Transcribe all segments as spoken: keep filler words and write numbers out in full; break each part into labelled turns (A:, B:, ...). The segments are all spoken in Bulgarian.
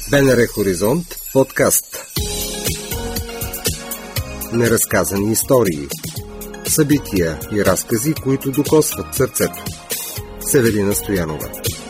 A: БНР Хоризонт подкаст. Неразказани истории. Събития и разкази, които докосват сърцето. С Евелина Стоянова.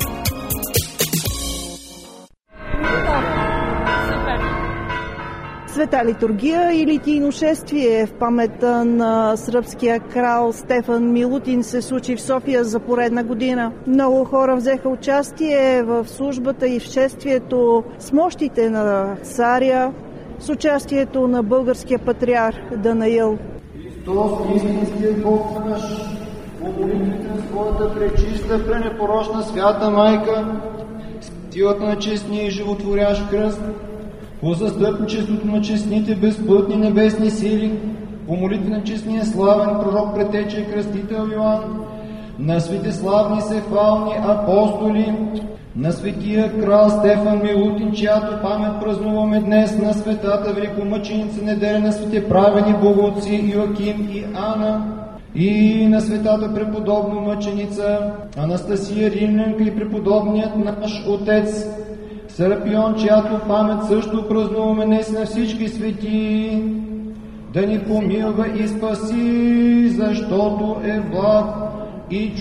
B: Света литургия и литийно шествие в паметта на сръбския крал Стефан Милутин се случи в София за поредна година. Много хора взеха участие в службата и в шествието с мощите на царя, с участието на българския патриарх Данаил.
C: Христос, истинският Бог наш, по молитвите на своята пречиста, пренепорочна свята майка, силата на честния и животворящ кръст, по застъпничеството на честните безплътни небесни сили, по молитви на честния славен пророк претече кръстител Йоан, на светеславни сехвални апостоли, на светия крал Стефан Милутин, чиято памет празнуваме днес, на светата великомъченица неделя, на светеправени богоотци Йоаким и Ана, и на светата преподобна мъченица Анастасия Римлянка и преподобният наш отец Серапион, чиято памет също празнуваме днес, на всички свети, да ни помилва и спаси, защото е благ и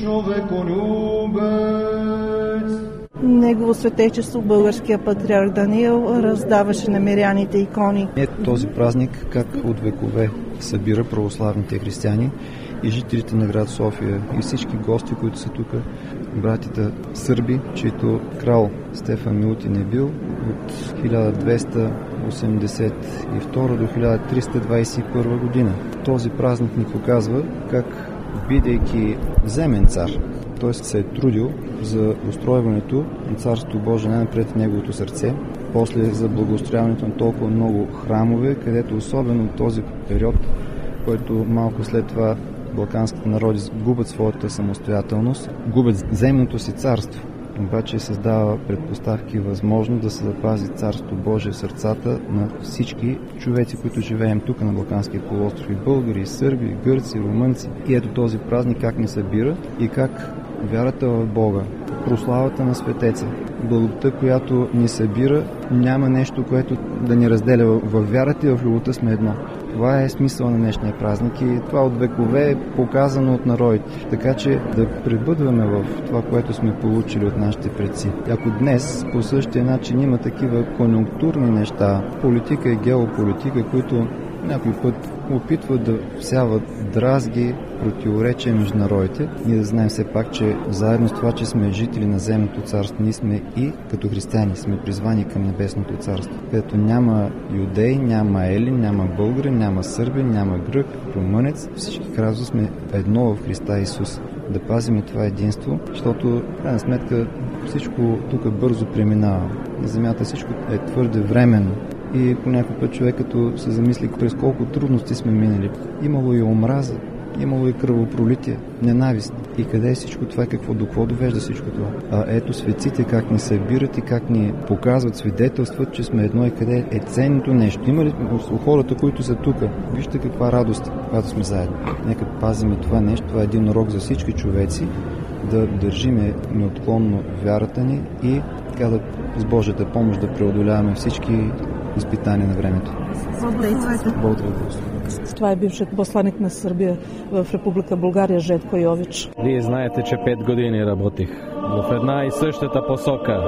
C: човеколюбец.
B: Негово светечество българския патриарх Даниил раздаваше на миряните икони.
D: Ето този празник как от векове събира православните християни и жителите на град София и всички гости, които са тук, братите сърби, чието крал Стефан Милутин е бил от хиляда двеста осемдесет и втора до хиляда триста двадесет и първа година. Този празник ни показва как, бидейки земен цар, той се е трудил за устройването на Царството Божие най-напред в неговото сърце, после за благоустрояването на толкова много храмове, където особено този период, който малко след това балканските народи губят своята самостоятелност, губят земното си царство. Обаче създава предпоставки и възможност да се запази Царство Божие в сърцата на всички човеци, които живеем тук на Балканския полуостров, и българи, и сърби, и гърци, и румънци. И ето този празник как ни събира и как вярата в Бога, прославата на светеца, благодата, която ни събира, няма нещо, което да ни разделя. В вярата и в любовта сме едно. Това е смисъл на днешния празник и това от векове е показано от народите. Така че да пребъдваме в това, което сме получили от нашите предци. Ако днес по същия начин има такива конюнктурни неща, политика и геополитика, които някой път опитват да всяват дразги, противоречия между народите, ние да знаем все пак, че заедно с това, че сме жители на земното царство, ние сме и като християни сме призвани към небесното царство, където няма юдей, няма елин, няма българин, няма сърбин, няма грък, румънец. Всички казва сме едно в Христа Исус. Да пазим това единство, защото в крайна сметка всичко тук бързо преминава. На земята всичко е твърде временно. И по някой път човек като се замисли през колко трудности сме минали. Имало и омраза, имало и кръвопролитие, ненавист. И къде е всичко това, какво до какво довежда всичко това? А ето светците как ни събират и как ни показват, свидетелстват, че сме едно и къде е ценното нещо. Има ли у хората, които са тук? Вижте каква радост, когато сме заедно. Нека пазиме това нещо, това е един урок за всички човеци, да държиме неотклонно вярата ни и така да с Божията помощ да преодоляваме всички изпитания на времето. Благодаря.
B: Това е бившият посланик на Сърбия в Република България Жетко Йович.
E: Вие знаете, че пет години работих в една и същата посока.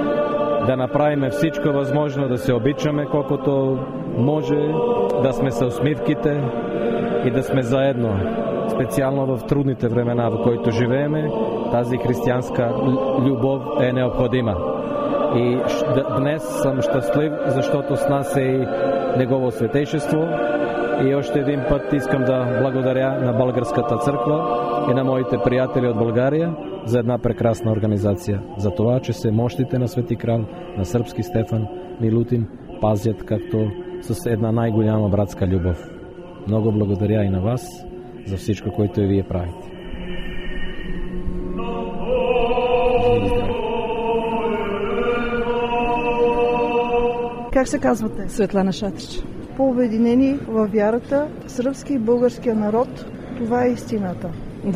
E: Да направим всичко възможно да се обичаме колкото може, да сме с усмивките и да сме заедно. Специално в трудните времена, в които живееме, тази християнска любов е необходима. И днес съм щастлив, защото с нас е и Негово светейшество. И още един път искам да благодаря на Българската църква и на моите приятели от България за една прекрасна организация. За това, че се мощите на Свети крал, на сръбски Стефан Милутин пазят както с една най-голяма братска любов. Много благодаря и на вас за всичко, което и вие правите.
B: Как се казвате? Светлана Шатрич. По-обединени във вярата, сръбски и българския народ, това е истината.
F: Да,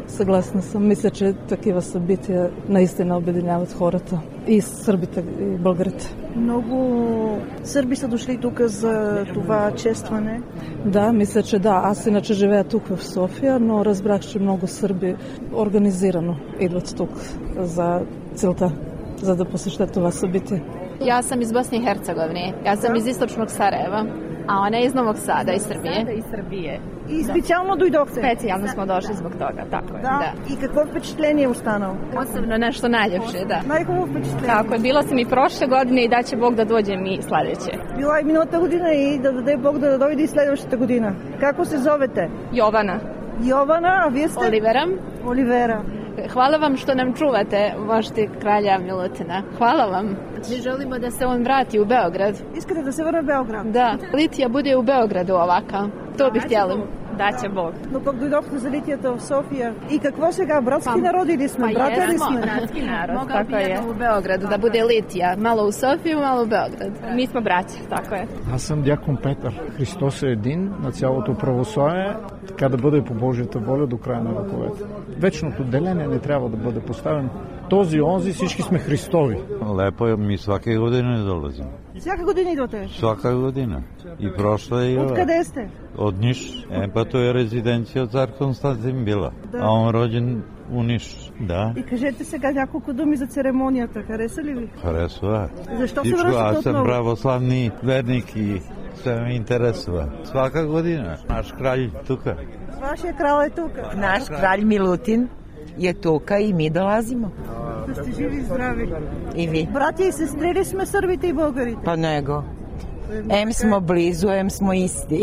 F: Съгласна съм. Мисля, че такива събития наистина обединяват хората. И сърбите, и българите.
B: Много сърби са дошли тук за това честване.
F: Да, мисля, че да. Аз иначе живея тук в София, но разбрах, че много сърби организирано идват тук за целта, за да посещат това събитие.
G: Ja sam iz Bosne i Hercegovine. Ja sam iz istočnog Sarajeva, a ona je iz Novog Sada, iz Srbije.
H: Iz Srbije.
B: И специално дойдохте?
H: Специално smo došli zbog toga, tako je.
B: Да.
H: Da.
B: И какво впечатление е останало?
G: Posebno nešto najljepše, da.
B: Най-хубаво впечатление.
H: Tako je, bila sam i prošle godine i da će Bog da dođem i sledeće.
B: Била и миналата година и да даде Бог да дойде и следващата година. Како се зовете?
H: Jovana.
B: Jovana, a вие сте?
G: Olivera.
B: Оливера.
G: Hvala vam što nam čuvate možete kralja Milutina. Hvala vam. Mi želimo da se on vrati u Beograd.
B: Искате да се върне в Белград?
G: Da, Litija bude u Beogradu ovaka. To bih htjela.
H: Da će Bog.
B: Но пък дойдохте за литията в София. И какво сега? Братски народи ли сме? Братя ли сме?
H: Bratski narod,
G: Mogao bi
H: tako je.
G: jedno u Beogradu da bude Litija. Malo u Sofiju, malo u Beograd.
H: Mi smo braća, tako je.
I: Аз съм дякон Петър. Христос е един на цялото православие, така да бъде по Божията воля до края на вековете. Вечното деление не трябва да бъде поставено. Този, онзи, всички сме Христови.
J: Lepo je, mi svake godine dolazimo.
B: Всяка година идвате?
J: Svaka godina. I prošla i ova.
B: Откъде сте?
J: Od Niš. E, pa to je rezidencija car Konstantin bila.
B: Да.
J: A on rođen u Niš. Da.
B: И кажете сега няколко думи за церемонията. Хареса ли ви?
J: Харесва.
B: Защо се
J: Всичко,
B: връщате
J: аз съм
B: отново?
J: православни верник и sve ме интересува. Svaka godina. Naš kralj tuka.
B: Вашия крал е тук.
K: Наш краль Милутин е тук и ми долазимо.
B: Да сте живи и здрави.
K: И ви.
B: Братя и сестри ли сме сърбите и българите?
K: Па него. Ем смо близо, ем смо исти.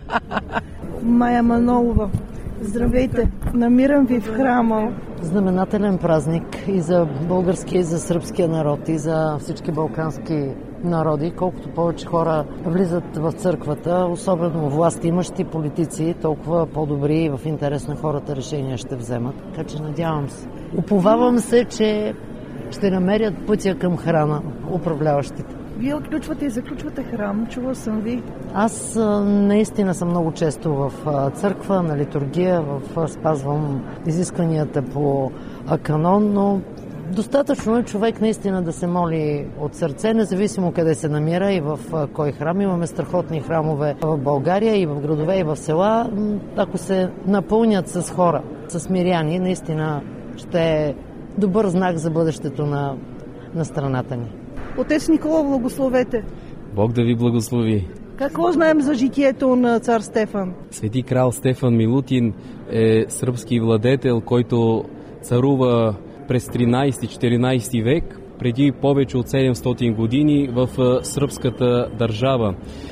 B: Майя Манолова, здравейте. Намирам ви в храма.
L: Знаменателен празник и за българския, и за сръбския народ, и за всички балкански народи. Колкото повече хора влизат в църквата, особено власти имащи политици, толкова по-добри и в интерес на хората решения ще вземат. Така че надявам се. Уповавам се, че ще намерят пътя към храма управляващите.
B: Вие отключвате и заключвате храм, чула съм ви.
L: Аз а, наистина съм много често в а, църква, на литургия, в, а, спазвам изискванията по а, канон, но достатъчно е човек наистина да се моли от сърце, независимо къде се намира и в а, кой храм. Имаме страхотни храмове в България и в градове и в села. Ако се напълнят с хора, с миряни, наистина ще е добър знак за бъдещето на, на страната ни.
B: Отец Никола, благословете.
M: Бог да ви благослови.
B: Какво знаем за житието на цар Стефан?
M: Свети крал Стефан Милутин е сръбски владетел, който царува през тринайсети-четиринайсети век, преди повече от седемстотин години в сръбската държава.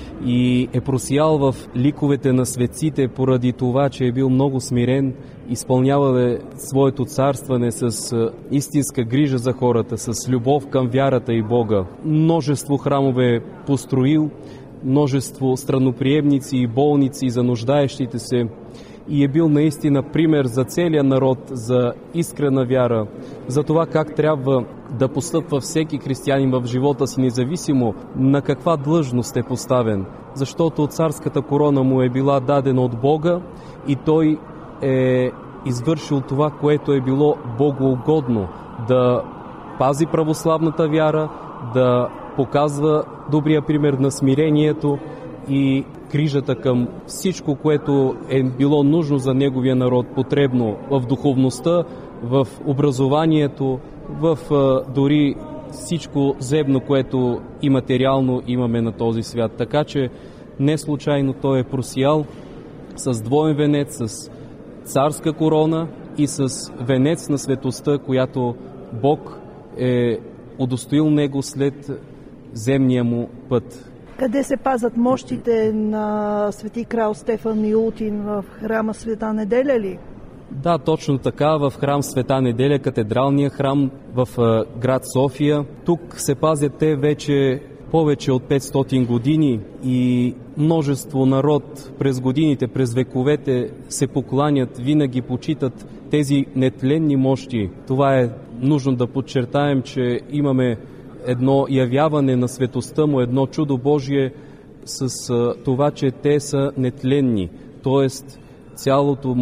M: И е просиял в ликовете на светците поради това, че е бил много смирен, изпълнявал своето царстване с истинска грижа за хората, с любов към вярата и Бога. Множество храмове е построил, множество страноприемници и болници за нуждаещите се и е бил наистина пример за целия народ, за искрена вяра, за това как трябва да постъпва всеки християнин в живота си, независимо на каква длъжност е поставен, защото царската корона му е била дадена от Бога и той е извършил това, което е било богоугодно, да пази православната вяра, да показва добрия пример на смирението и грижата към всичко, което е било нужно за неговия народ, потребно в духовността, в образованието, в дори всичко земно, което и материално имаме на този свят. Така че не случайно той е просиял с двоен венец, с царска корона и с венец на светостта, която Бог е удостоил него след земния му път.
B: Къде се пазат мощите на свети крал Стефан Милутин, в храма Света Неделя ли?
M: Да, точно така, в храм Света Неделя, катедралния храм в град София. Тук се пазят те вече повече от петстотин години и множество народ през годините, през вековете се покланят, винаги почитат тези нетленни мощи. Това е нужно да подчертаем, че имаме едно явяване на светостта му, едно чудо Божие с това, че те са нетленни, т.е. цялото му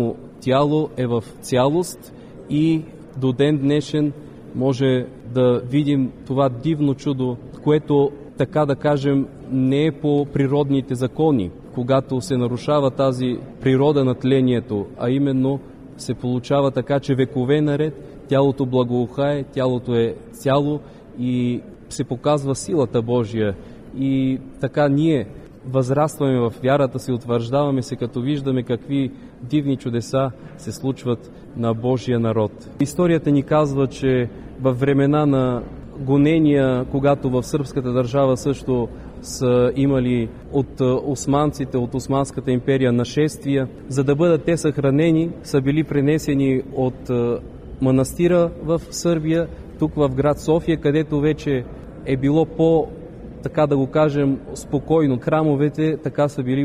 M: тяло е в цялост и до ден днешен може да видим това дивно чудо, което, така да кажем, не е по природните закони, когато се нарушава тази природа на тлението, а именно се получава така, че векове наред тялото благоухае, тялото е цяло и се показва силата Божия. И така ние възрастваме в вярата си, утвърждаваме се, като виждаме какви дивни чудеса се случват на Божия народ. Историята ни казва, че във времена на гонения, когато в сръбската държава също са имали от османците, от Османската империя нашествия, за да бъдат те съхранени, са били пренесени от манастира в Сърбия, тук в град София, където вече е било по, така да го кажем, спокойно. Храмовете така са били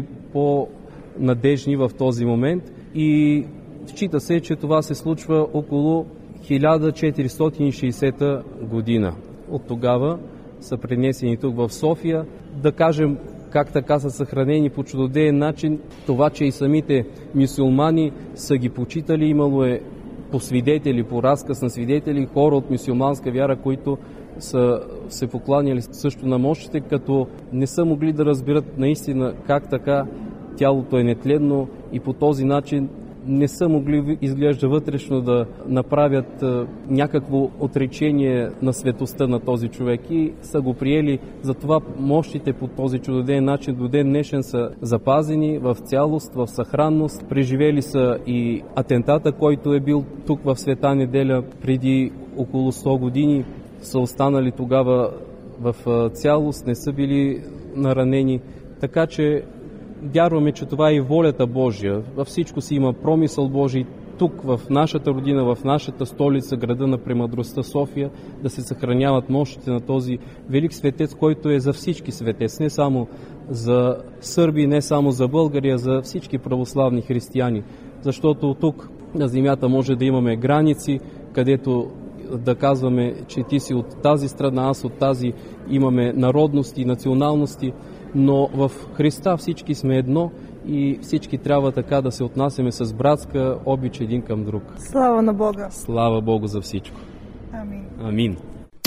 M: по-надежни в този момент и счита се, че това се случва около хиляда четиристотин и шейсета година. От тогава са пренесени тук в София. Да кажем как така са съхранени по чудодеен начин, това, че и самите мюсюлмани са ги почитали, имало е по свидетели, по разказ на свидетели, хора от мюсюлманска вяра, които са се покланяли също на мощите, като не са могли да разберат наистина как така тялото е нетленно и по този начин не са могли, изглежда вътрешно, да направят някакво отречение на светостта на този човек и са го приели. Затова мощите по този чудодеен начин до ден днешен са запазени в цялост, в съхранност. Преживели са и атентата, който е бил тук в Света неделя преди около сто години. Са останали тогава в цялост, не са били наранени. Така че вярваме, че това е и волята Божия. Във всичко си има промисъл Божий. Тук, в нашата родина, в нашата столица, града на премъдростта София, да се съхраняват мощите на този велик светец, който е за всички светец, не само за сърби, не само за българи, а за всички православни християни. Защото тук на земята може да имаме граници, където да казваме, че ти си от тази страна, аз от тази, имаме народности, националности, но в Христа всички сме едно и всички трябва така да се отнасяме с братска обич един към друг.
B: Слава на Бога!
M: Слава Богу за всичко!
B: Амин!
M: Амин!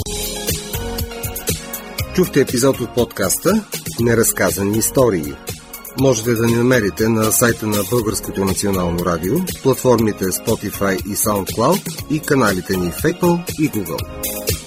A: Чухте епизод от подкаста Неразказани истории. Можете да ни намерите на сайта на Българското национално радио, платформите Spotify и SoundCloud и каналите ни в Apple и Google.